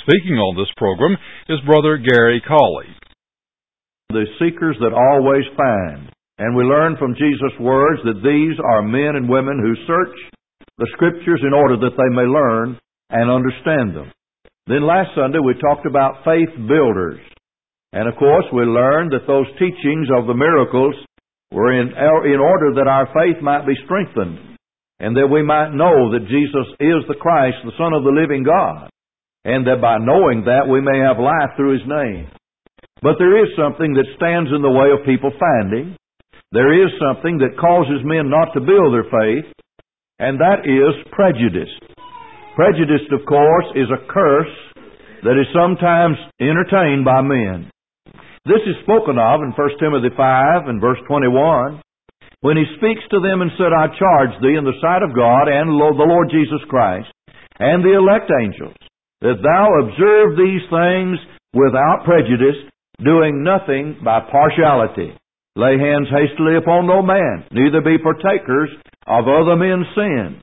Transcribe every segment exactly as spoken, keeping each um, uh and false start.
Speaking on this program is Brother Gary Cawley. The seekers that always find. And we learn from Jesus' words that these are men and women who search the Scriptures in order that they may learn and understand them. Then last Sunday we talked about faith builders. And of course we learned that those teachings of the miracles were in, in order that our faith might be strengthened and that we might know that Jesus is the Christ, the Son of the living God, and that by knowing that we may have life through His name. But there is something that stands in the way of people finding. There is something that causes men not to build their faith, and that is prejudice. Prejudice, of course, is a curse that is sometimes entertained by men. This is spoken of in First Timothy five and verse twenty-one, when he speaks to them and said, I charge thee in the sight of God and the Lord Jesus Christ and the elect angels, that thou observe these things without prejudice, doing nothing by partiality. Lay hands hastily upon no man, neither be partakers of other men's sins.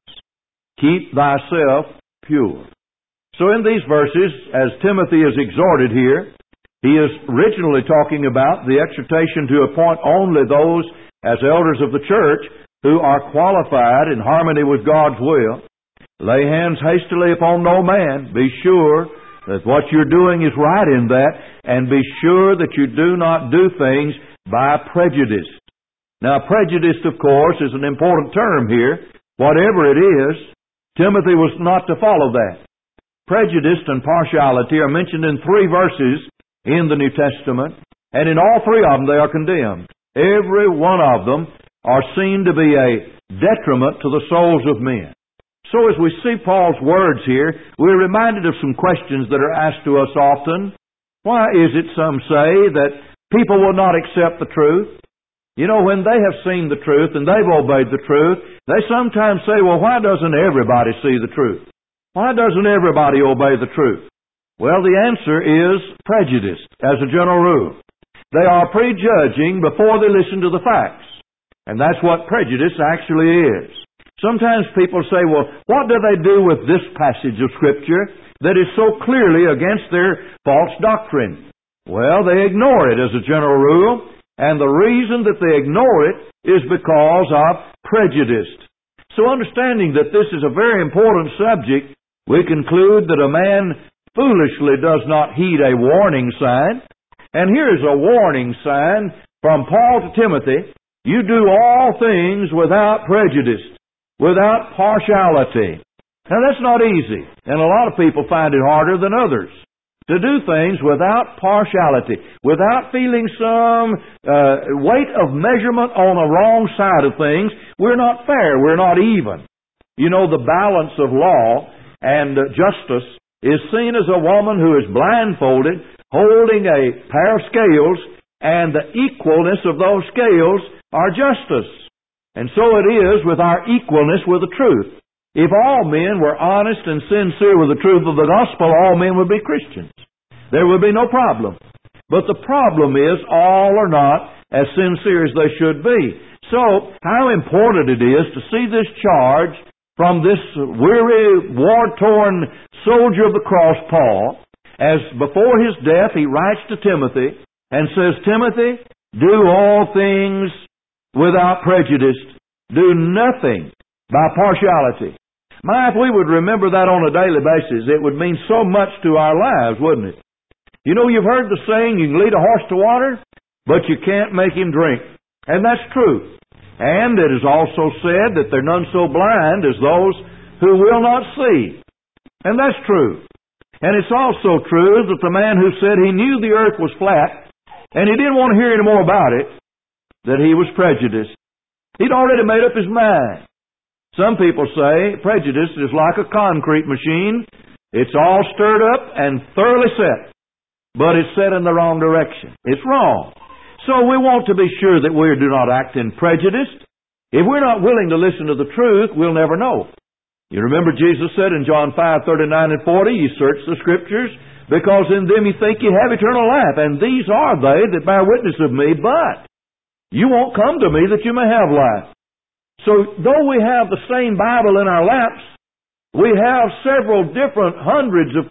Keep thyself pure. So in these verses, as Timothy is exhorted here, he is originally talking about the exhortation to appoint only those as elders of the church who are qualified in harmony with God's will. Lay hands hastily upon no man. Be sure that what you're doing is right in that, and be sure that you do not do things by prejudice. Now, prejudice, of course, is an important term here. Whatever it is, Timothy was not to follow that. Prejudice and partiality are mentioned in three verses in the New Testament, and in all three of them they are condemned. Every one of them are seen to be a detriment to the souls of men. So as we see Paul's words here, we're reminded of some questions that are asked to us often. Why is it, some say, that people will not accept the truth? You know, when they have seen the truth and they've obeyed the truth, they sometimes say, well, why doesn't everybody see the truth? Why doesn't everybody obey the truth? Well, the answer is prejudice, as a general rule. They are prejudging before they listen to the facts. And that's what prejudice actually is. Sometimes people say, well, what do they do with this passage of Scripture that is so clearly against their false doctrine? Well, they ignore it as a general rule, and the reason that they ignore it is because of prejudice. So understanding that this is a very important subject, we conclude that a man foolishly does not heed a warning sign. And here's a warning sign from Paul to Timothy. You do all things without prejudice, without partiality. Now that's not easy, and a lot of people find it harder than others. To do things without partiality, without feeling some uh, weight of measurement on the wrong side of things. We're not fair, we're not even. You know, the balance of law and uh, justice is seen as a woman who is blindfolded, holding a pair of scales, and the equalness of those scales are justice. And so it is with our equalness with the truth. If all men were honest and sincere with the truth of the gospel, all men would be Christians. There would be no problem. But the problem is all are not as sincere as they should be. So, how important it is to see this charge from this weary, war-torn soldier of the cross, Paul, as before his death he writes to Timothy and says, Timothy, do all things without prejudice. Do nothing by partiality. My, if we would remember that on a daily basis, it would mean so much to our lives, wouldn't it? You know, you've heard the saying, you can lead a horse to water, but you can't make him drink. And that's true. And it is also said that there are none so blind as those who will not see. And that's true. And it's also true that the man who said he knew the earth was flat, and he didn't want to hear any more about it, that he was prejudiced. He'd already made up his mind. Some people say prejudice is like a concrete machine. It's all stirred up and thoroughly set, but it's set in the wrong direction. It's wrong. So we want to be sure that we do not act in prejudice. If we're not willing to listen to the truth, we'll never know. You remember Jesus said in John five, thirty-nine and forty, you search the Scriptures, because in them you think you have eternal life, and these are they that bear witness of me, but you won't come to me that you may have life. So, though we have the same Bible in our laps, we have several different hundreds of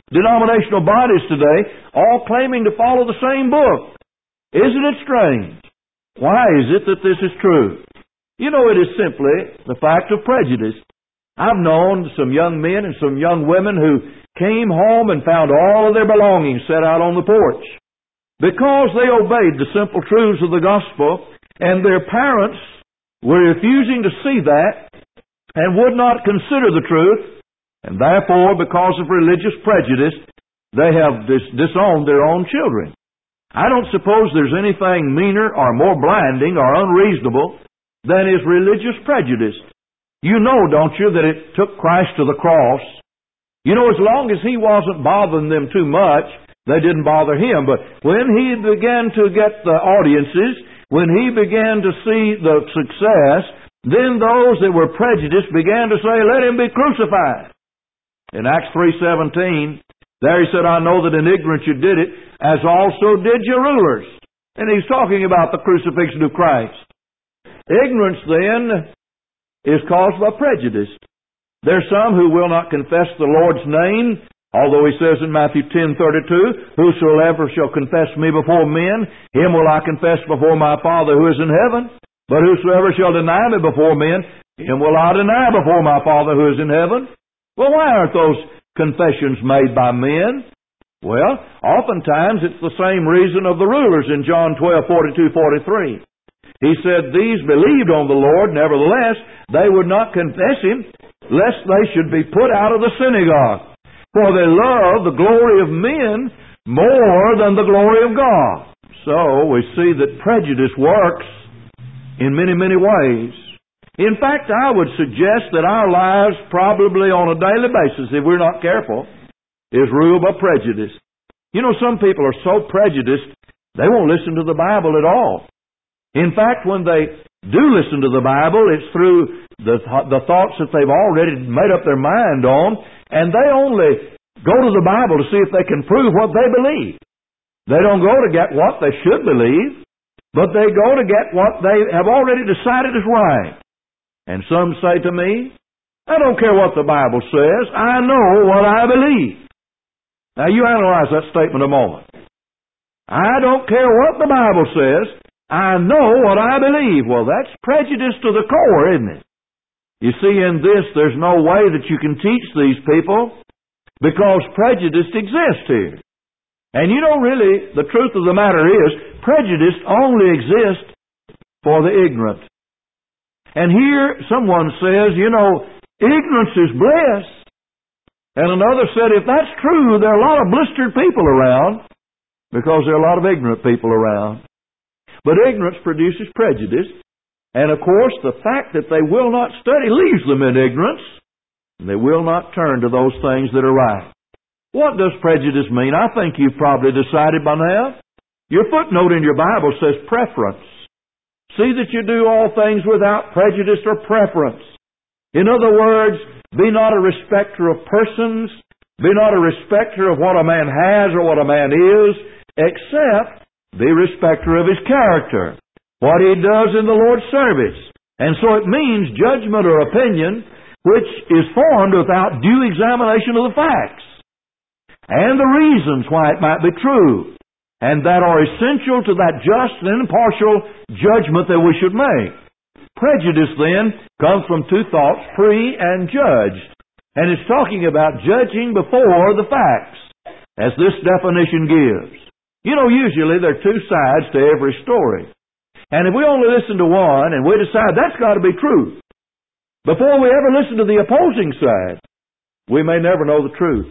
denominational bodies today, all claiming to follow the same book. Isn't it strange? Why is it that this is true? You know, it is simply the fact of prejudice. I've known some young men and some young women who came home and found all of their belongings set out on the porch because they obeyed the simple truths of the gospel, and their parents were refusing to see that and would not consider the truth, and therefore, because of religious prejudice, they have dis- disowned their own children. I don't suppose there's anything meaner or more blinding or unreasonable than is religious prejudice. You know, don't you, that it took Christ to the cross. You know, as long as He wasn't bothering them too much, they didn't bother Him. But when He began to get the audiences, when He began to see the success, then those that were prejudiced began to say, let Him be crucified. In Acts three seventeen, there He said, I know that in ignorance you did it, as also did your rulers. And He's talking about the crucifixion of Christ. Ignorance, then, is caused by prejudice. There are some who will not confess the Lord's name, although He says in Matthew ten thirty-two, whosoever shall confess me before men, him will I confess before my Father who is in heaven. But whosoever shall deny me before men, him will I deny before my Father who is in heaven. Well, why aren't those confessions made by men? Well, oftentimes it's the same reason of the rulers in John twelve forty-two forty-three. He said, these believed on the Lord, nevertheless, they would not confess Him, lest they should be put out of the synagogue. For they love the glory of men more than the glory of God. So we see that prejudice works in many, many ways. In fact, I would suggest that our lives, probably on a daily basis, if we're not careful, is ruled by prejudice. You know, some people are so prejudiced, they won't listen to the Bible at all. In fact, when they do listen to the Bible, it's through the, the thoughts that they've already made up their mind on, and they only go to the Bible to see if they can prove what they believe. They don't go to get what they should believe, but they go to get what they have already decided is right. And some say to me, I don't care what the Bible says, I know what I believe. Now you analyze that statement a moment. I don't care what the Bible says, I know what I believe. Well, that's prejudice to the core, isn't it? You see, in this, there's no way that you can teach these people because prejudice exists here. And you know, really, the truth of the matter is, prejudice only exists for the ignorant. And here, someone says, you know, ignorance is bliss. And another said, if that's true, there are a lot of blistered people around because there are a lot of ignorant people around. But ignorance produces prejudice. And of course, the fact that they will not study leaves them in ignorance. And they will not turn to those things that are right. What does prejudice mean? I think you've probably decided by now. Your footnote in your Bible says preference. See that you do all things without prejudice or preference. In other words, be not a respecter of persons, be not a respecter of what a man has or what a man is, except be a respecter of his character, what he does in the Lord's service. And so it means judgment or opinion which is formed without due examination of the facts and the reasons why it might be true, and that are essential to that just and impartial judgment that we should make. Prejudice, then, comes from two thoughts, pre and judged. And it's talking about judging before the facts, as this definition gives. You know, usually there are two sides to every story. And if we only listen to one and we decide that's got to be true, before we ever listen to the opposing side, we may never know the truth.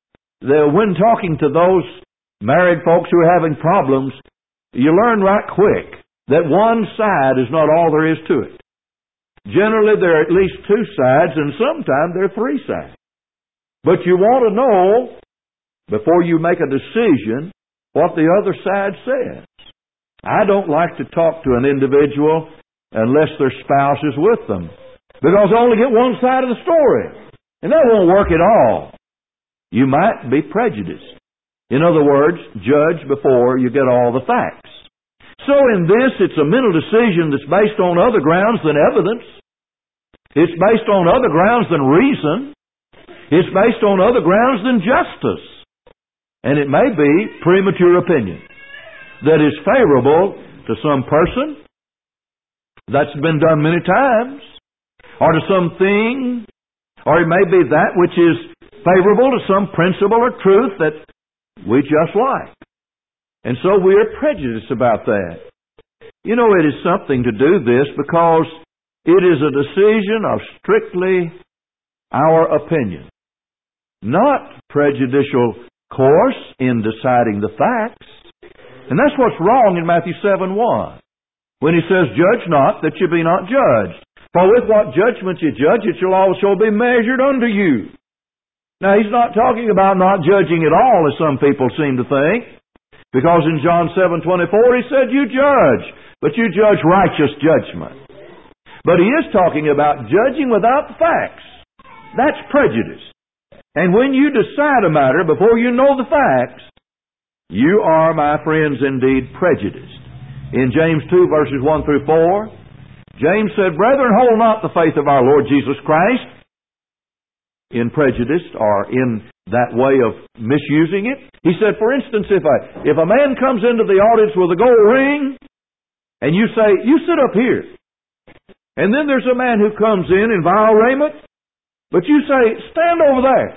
When talking to those married folks who are having problems, you learn right quick that one side is not all there is to it. Generally, there are at least two sides, and sometimes there are three sides. But you want to know, before you make a decision, what the other side says. I don't like to talk to an individual unless their spouse is with them, because I only get one side of the story, and that won't work at all. You might be prejudiced. In other words, judge before you get all the facts. So in this, it's a mental decision that's based on other grounds than evidence. It's based on other grounds than reason. It's based on other grounds than justice. And it may be premature opinion that is favorable to some person. That's been done many times. Or to something. Or it may be that which is favorable to some principle or truth that we just like. And so we are prejudiced about that. You know, it is something to do this because it is a decision of strictly our opinion. Not prejudicial course in deciding the facts. And that's what's wrong in Matthew seven one. When he says, "Judge not, that you be not judged. For with what judgment you judge, it shall also be measured unto you." Now, he's not talking about not judging at all, as some people seem to think. Because in John seven twenty-four, he said, "You judge, but you judge righteous judgment." But he is talking about judging without the facts. That's prejudice. And when you decide a matter before you know the facts, you are, my friends, indeed prejudiced. In James two, verses one through four, James said, "Brethren, hold not the faith of our Lord Jesus Christ," in prejudice or in that way of misusing it. He said, for instance, if a, if a man comes into the audience with a gold ring, and you say, "You sit up here," and then there's a man who comes in in vile raiment, but you say, "Stand over there,"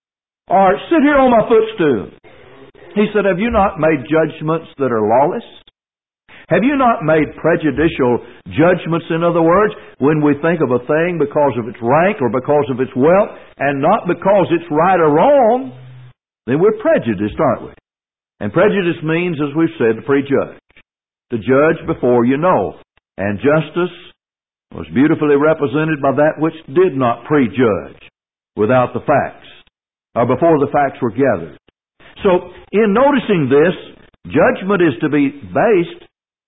or "Sit here on my footstool." He said, have you not made judgments that are lawless? Have you not made prejudicial judgments, in other words, when we think of a thing because of its rank or because of its wealth, and not because it's right or wrong? Then we're prejudiced, aren't we? And prejudice means, as we've said, to prejudge. To judge before you know. And justice was beautifully represented by that which did not prejudge without the facts, or before the facts were gathered. So, in noticing this, judgment is to be based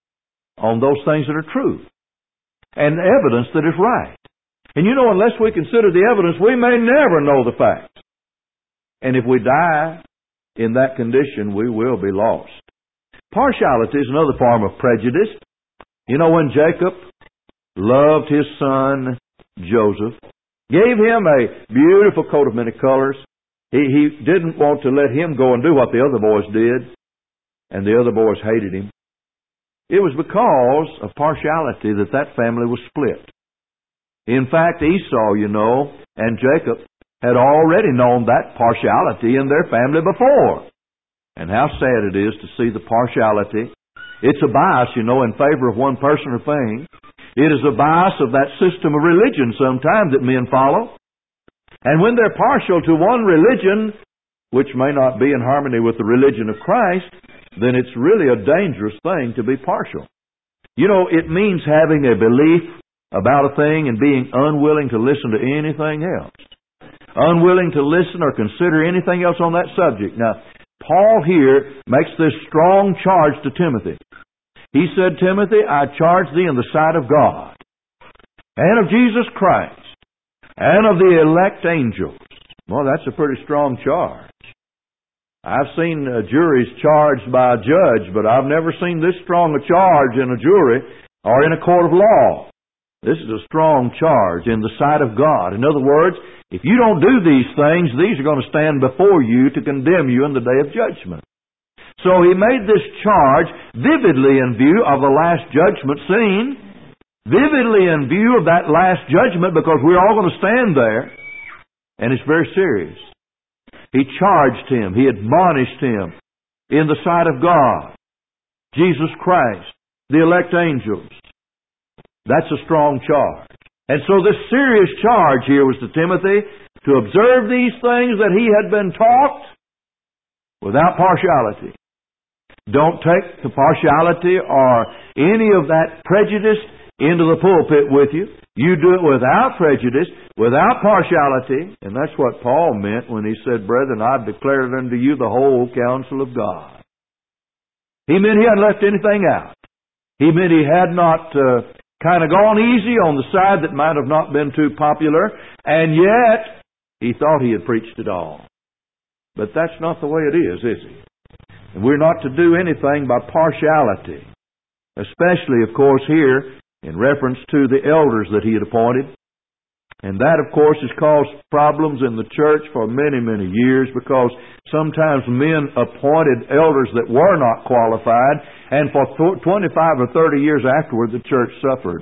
on those things that are true and evidence that is right. And you know, unless we consider the evidence, we may never know the facts. And if we die in that condition, we will be lost. Partiality is another form of prejudice. You know, when Jacob loved his son Joseph, gave him a beautiful coat of many colors, he, he didn't want to let him go and do what the other boys did, and the other boys hated him. It was because of partiality that that family was split. In fact, Esau, you know, and Jacob had already known that partiality in their family before. And how sad it is to see the partiality. It's a bias, you know, in favor of one person or thing. It is a bias of that system of religion sometimes that men follow. And when they're partial to one religion, which may not be in harmony with the religion of Christ, then it's really a dangerous thing to be partial. You know, it means having a belief about a thing and being unwilling to listen to anything else. Unwilling to listen or consider anything else on that subject. Now, Paul here makes this strong charge to Timothy. He said, "Timothy, I charge thee in the sight of God, and of Jesus Christ, and of the elect angels." Well, that's a pretty strong charge. I've seen uh, juries charged by a judge, but I've never seen this strong a charge in a jury or in a court of law. This is a strong charge in the sight of God. In other words, if you don't do these things, these are going to stand before you to condemn you in the day of judgment. So he made this charge vividly in view of the last judgment scene, vividly in view of that last judgment, because we're all going to stand there, and it's very serious. He charged him, he admonished him in the sight of God, Jesus Christ, the elect angels. That's a strong charge. And so this serious charge here was to Timothy to observe these things that he had been taught without partiality. Don't take the partiality or any of that prejudice into the pulpit with you. You do it without prejudice, without partiality. And that's what Paul meant when he said, "Brethren, I've declared unto you the whole counsel of God." He meant he hadn't left anything out. He meant he had not uh, kind of gone easy on the side that might have not been too popular, and yet he thought he had preached it all. But that's not the way it is, is it? And we're not to do anything by partiality, especially, of course, here in reference to the elders that he had appointed. And that, of course, has caused problems in the church for many, many years, because sometimes men appointed elders that were not qualified, and for twenty-five or thirty years afterward the church suffered.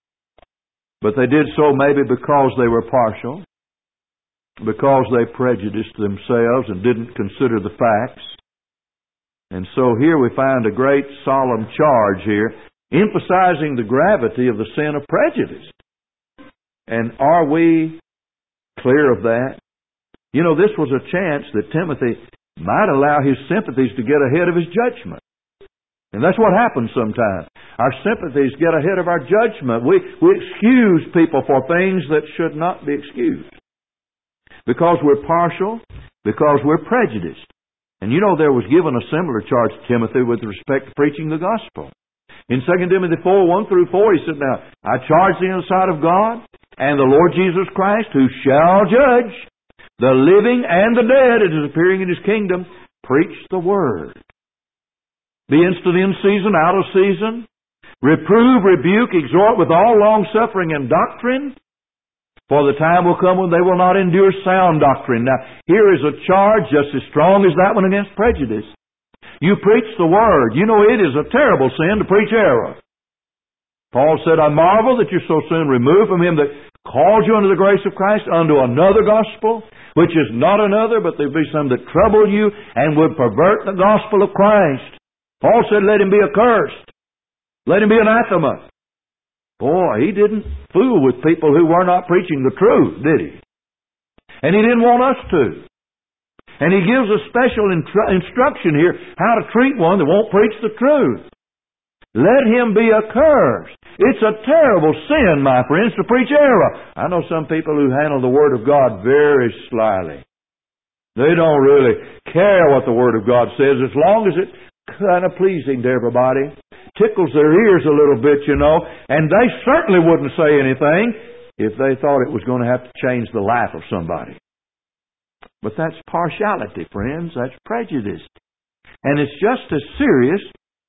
But they did so maybe because they were partial, because they prejudiced themselves and didn't consider the facts. And so here we find a great solemn charge here, emphasizing the gravity of the sin of prejudice. And are we clear of that? You know, this was a chance that Timothy might allow his sympathies to get ahead of his judgment. And that's what happens sometimes. Our sympathies get ahead of our judgment. We, we excuse people for things that should not be excused. Because we're partial, because we're prejudiced. And you know, there was given a similar charge to Timothy with respect to preaching the gospel. In Second Timothy four, one through four, he said, "Now, I charge thee in the sight of God and the Lord Jesus Christ, who shall judge the living and the dead at His appearing in His kingdom, preach the word. Be instant in season, out of season. Reprove, rebuke, exhort with all long-suffering and doctrine. For the time will come when they will not endure sound doctrine." Now, here is a charge just as strong as that one against prejudice. You preach the Word. You know, it is a terrible sin to preach error. Paul said, "I marvel that you're so soon removed from Him that called you unto the grace of Christ unto another gospel, which is not another, but there be some that trouble you and would pervert the gospel of Christ." Paul said, "Let him be accursed. Let him be anathema." Boy, he didn't fool with people who were not preaching the truth, did he? And he didn't want us to. And he gives a special instru- instruction here how to treat one that won't preach the truth. Let him be accursed. It's a terrible sin, my friends, to preach error. I know some people who handle the Word of God very slyly. They don't really care what the Word of God says as long as it's kind of pleasing to everybody. Tickles their ears a little bit, you know, and they certainly wouldn't say anything if they thought it was going to have to change the life of somebody. But that's partiality, friends. That's prejudice. And it's just as serious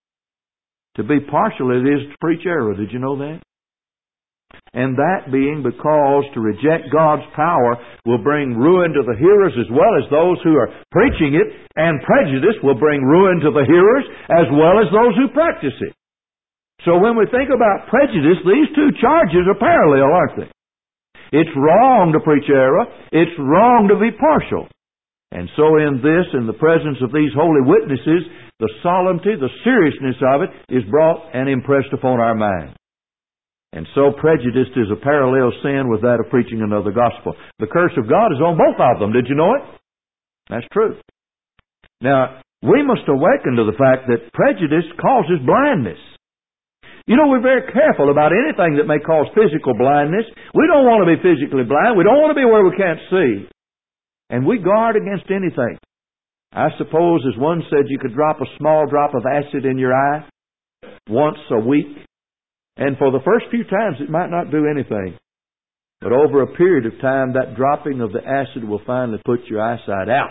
to be partial as it is to preach error. Did you know that? And that being because to reject God's power will bring ruin to the hearers as well as those who are preaching it, and prejudice will bring ruin to the hearers as well as those who practice it. So when we think about prejudice, these two charges are parallel, aren't they? It's wrong to preach error. It's wrong to be partial. And so in this, in the presence of these holy witnesses, the solemnity, the seriousness of it is brought and impressed upon our mind. And so prejudice is a parallel sin with that of preaching another gospel. The curse of God is on both of them. Did you know it? That's true. Now, we must awaken to the fact that prejudice causes blindness. You know, we're very careful about anything that may cause physical blindness. We don't want to be physically blind. We don't want to be where we can't see. And we guard against anything. I suppose, as one said, you could drop a small drop of acid in your eye once a week. And for the first few times, it might not do anything. But over a period of time, that dropping of the acid will finally put your eyesight out.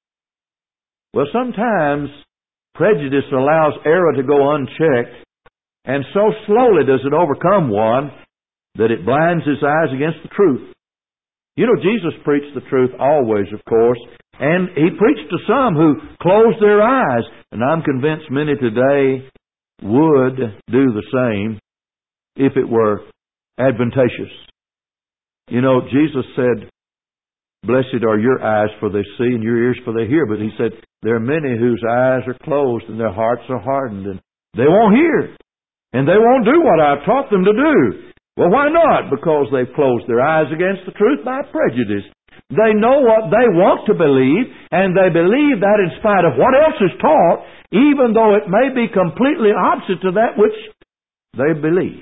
Well, sometimes prejudice allows error to go unchecked, and so slowly does it overcome one that it blinds his eyes against the truth. You know, Jesus preached the truth always, of course, and He preached to some who closed their eyes, and I'm convinced many today would do the same if it were advantageous. You know, Jesus said, "Blessed are your eyes, for they see, and your ears, for they hear." But He said, there are many whose eyes are closed, and their hearts are hardened, and they won't hear. And they won't do what I've taught them to do. Well, why not? Because they've closed their eyes against the truth by prejudice. They know what they want to believe, and they believe that in spite of what else is taught, even though it may be completely opposite to that which they believe.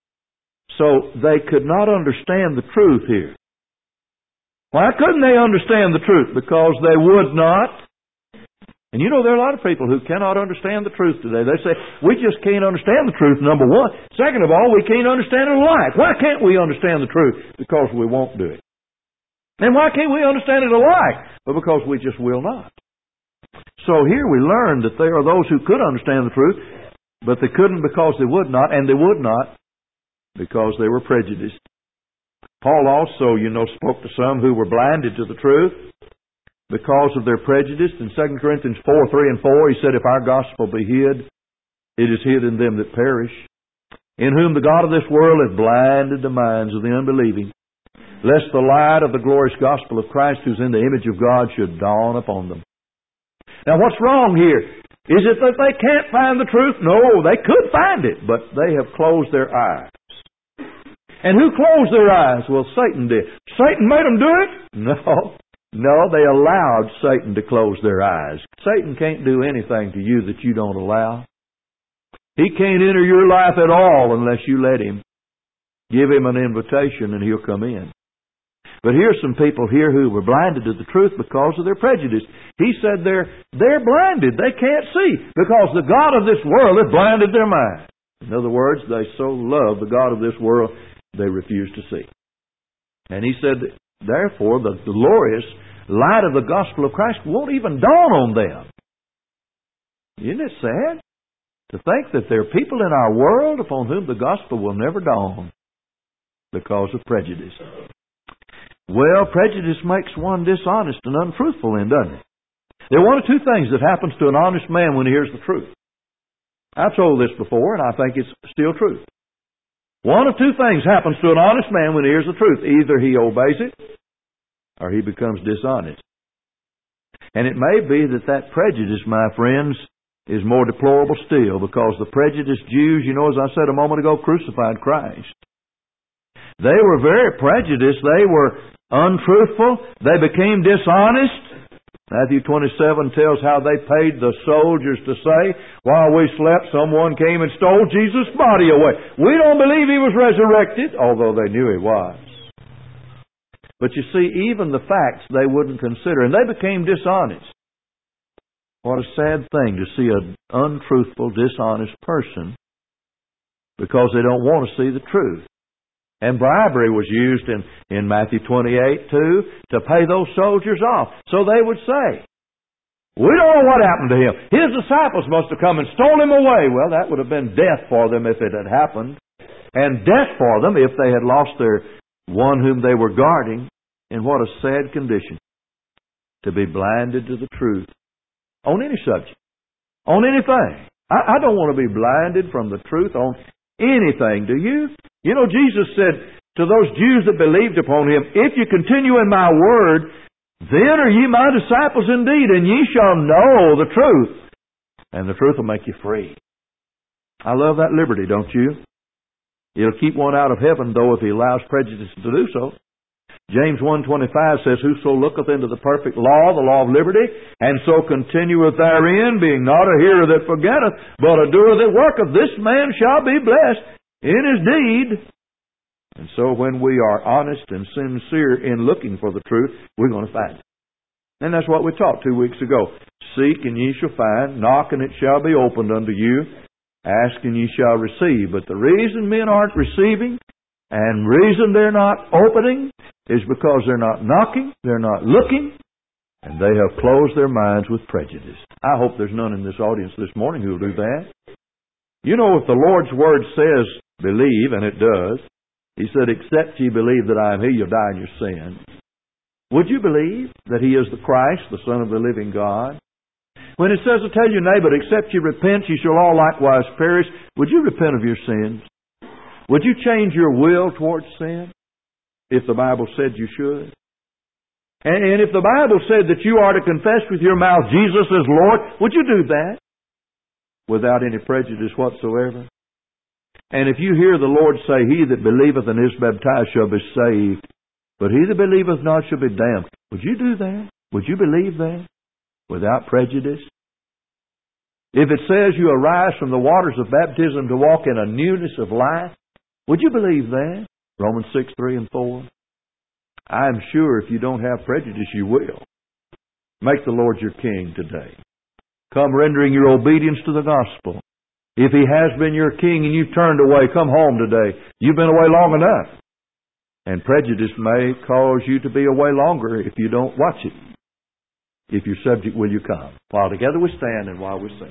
So they could not understand the truth here. Why couldn't they understand the truth? Because they would not. And you know, there are a lot of people who cannot understand the truth today. They say, we just can't understand the truth, number one. Second of all, we can't understand it alike. Why can't we understand the truth? Because we won't do it. And why can't we understand it alike? Well, because we just will not. So here we learn that there are those who could understand the truth, but they couldn't because they would not, and they would not because they were prejudiced. Paul also, you know, spoke to some who were blinded to the truth because of their prejudice. In Second Corinthians four, three and four, he said, if our gospel be hid, it is hid in them that perish, in whom the God of this world hath blinded the minds of the unbelieving, lest the light of the glorious gospel of Christ, who's in the image of God, should dawn upon them. Now what's wrong here? Is it that they can't find the truth? No, they could find it, but they have closed their eyes. And who closed their eyes? Well, Satan did. Satan made them do it? No. No, they allowed Satan to close their eyes. Satan can't do anything to you that you don't allow. He can't enter your life at all unless you let him. Give him an invitation and he'll come in. But here's some people here who were blinded to the truth because of their prejudice. He said they're, they're blinded. They can't see because the God of this world has blinded their mind. In other words, they so love the God of this world, they refuse to see. And he said, therefore, the glorious light of the gospel of Christ won't even dawn on them. Isn't it sad to think that there are people in our world upon whom the gospel will never dawn because of prejudice? Well, prejudice makes one dishonest and untruthful then, doesn't it? There are one or two things that happens to an honest man when he hears the truth. I've told this before, and I think it's still true. One of two things happens to an honest man when he hears the truth. Either he obeys it, or he becomes dishonest. And it may be that that prejudice, my friends, is more deplorable still, because the prejudiced Jews, you know, as I said a moment ago, crucified Christ. They were very prejudiced. They were untruthful. They became dishonest. Matthew twenty-seven tells how they paid the soldiers to say, while we slept, someone came and stole Jesus' body away. We don't believe he was resurrected, although they knew he was. But you see, even the facts they wouldn't consider, and they became dishonest. What a sad thing to see an untruthful, dishonest person because they don't want to see the truth. And bribery was used in, in Matthew twenty-eight, too, to pay those soldiers off. So they would say, we don't know what happened to him. His disciples must have come and stole him away. Well, that would have been death for them if it had happened. And death for them if they had lost their one whom they were guarding. And what a sad condition to be blinded to the truth on any subject, on anything. I, I don't want to be blinded from the truth on anything, do you? You know, Jesus said to those Jews that believed upon him, if you continue in my word, then are ye my disciples indeed, and ye shall know the truth, and the truth will make you free. I love that liberty, don't you? It'll keep one out of heaven, though, if he allows prejudice to do so. James one twenty-five says, whoso looketh into the perfect law, the law of liberty, and so continueth therein, being not a hearer that forgetteth, but a doer that worketh, this man shall be blessed in his deed. And so when we are honest and sincere in looking for the truth, we're going to find it. And that's what we taught two weeks ago. Seek and ye shall find, knock and it shall be opened unto you, ask and ye shall receive. But the reason men aren't receiving and reason they're not opening is because they're not knocking, they're not looking, and they have closed their minds with prejudice. I hope there's none in this audience this morning who will do that. You know, if the Lord's Word says believe, and it does, He said, except ye believe that I am He, you'll die in your sin. Would you believe that He is the Christ, the Son of the living God? When it says to tell your neighbor, except ye repent, ye shall all likewise perish, would you repent of your sins? Would you change your will towards sin? If the Bible said you should. And, and if the Bible said that you are to confess with your mouth Jesus is Lord, would you do that? Without any prejudice whatsoever. And if you hear the Lord say, he that believeth and is baptized shall be saved, but he that believeth not shall be damned, would you do that? Would you believe that? Without prejudice? If it says you arise from the waters of baptism to walk in a newness of life, would you believe that? Romans six, three and four. I'm sure if you don't have prejudice, you will. Make the Lord your King today. Come rendering your obedience to the gospel. If He has been your King and you've turned away, come home today. You've been away long enough. And prejudice may cause you to be away longer if you don't watch it. If you're subject, will you come? While together we stand and while we sing.